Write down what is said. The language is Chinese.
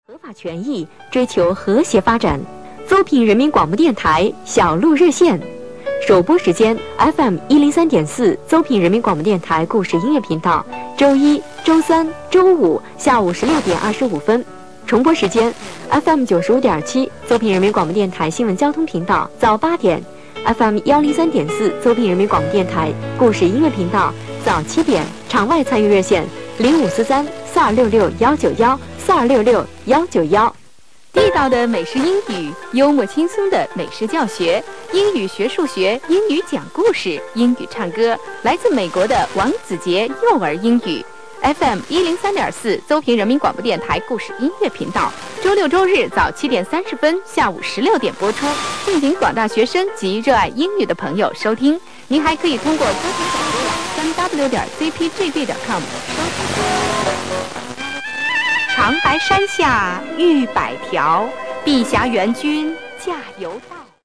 合法权益，追求和谐发展。邹平人民广播电台小路热线，首播时间 FM103.4，邹平人民广播电台故事音乐频道，周一、周三、周五下午16点25分。重播时间 FM95.7，邹平人民广播电台新闻交通频道，早8点。FM103.4，邹平人民广播电台故事音乐频道，早7点。场外参与热线0543-4266-191，4266-191。 地道的美式英语，幽默轻松的美式教学，英语学数学，英语讲故事，英语唱歌，来自美国的王子杰幼儿英语。FM103.4，邹平人民广播电台故事音乐频道，周六周日早7点30分，下午16点播出，敬请广大学生及热爱英语的朋友收听。您还可以通过邹平广播网3w.cpgb.com 收听。长白山下玉柏条，碧霞元君驾犹到。